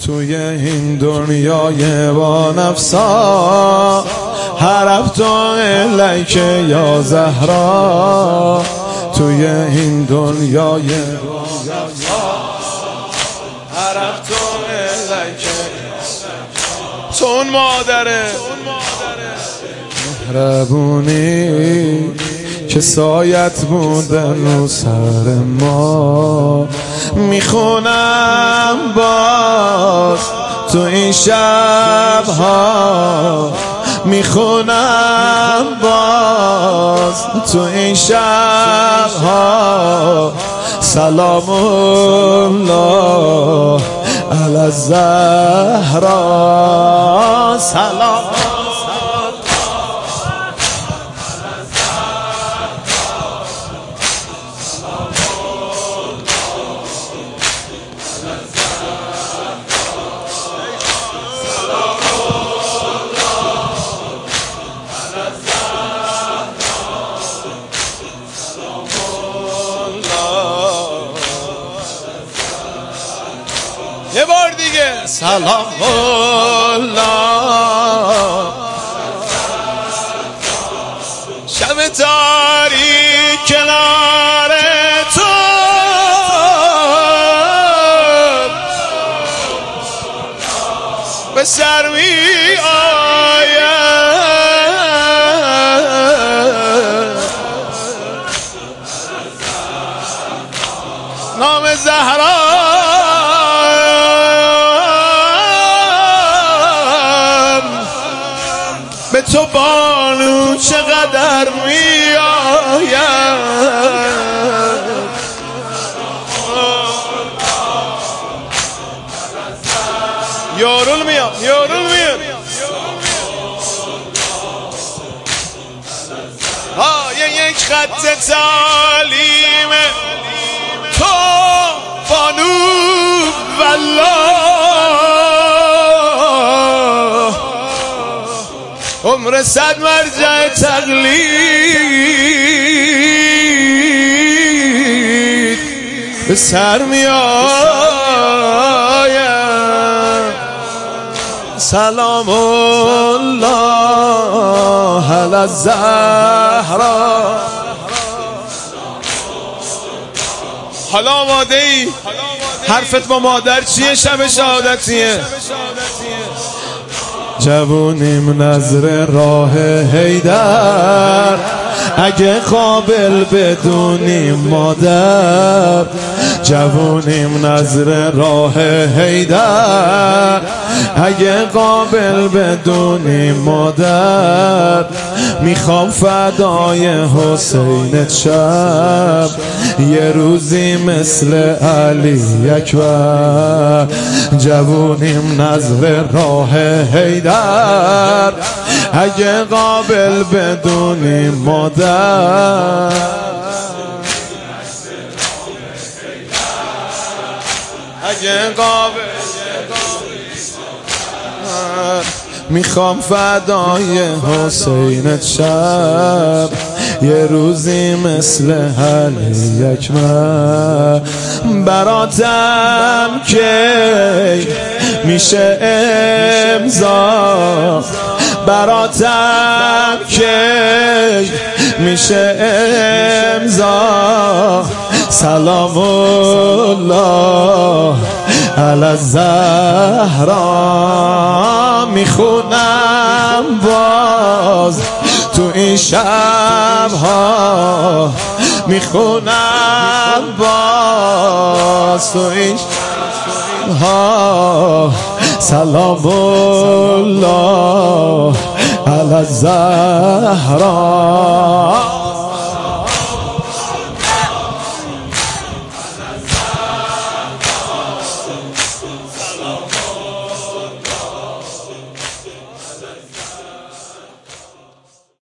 توی این دنیای با نفسا حرف تو الیک یا زهرا. توی این دنیای با نفسا حرف تو الیک چون مادره مهربونی که سایت بودن رو سر ما. میخونم باز تو این شبها، میخونم باز تو این شبها. سلام الله علی الزهرا. سلام یه بار دیگه. سلام الله. شب تاریک کنار تو به سر می آید نام زهرا. به تو بانو چقدر می آید. یارون میاد، یارون میاد. یک خط تعلیم تو بانو والله. عمر صد مرجع تقلید به سر می آید. سلام الله علی الزهرا. حالا آماده ای؟ حرفت با مادر چیه؟ شب شهادتیه. جوونیم نظر راه حیدر، اگه قابل بدونیم مادر. جوونیم نظر راه حیدر، اگه قابل بدونیم مادر. میخوام فدای حسینت شب، یه روزی مثل علی اکبر. جوونیم نظر راه حیدر، اگه قابل بدونیم مادر. اگه قابل میخوام فدای حسینت شب، یه روزی مثل علی اکبر. براتم کی میشه امضا، براتم کی میشه امضا. سلام الله علی الزهرا. میخونم باز تو این شبها، میخونم باز تو این شبها. سلام الله علی الزهرا.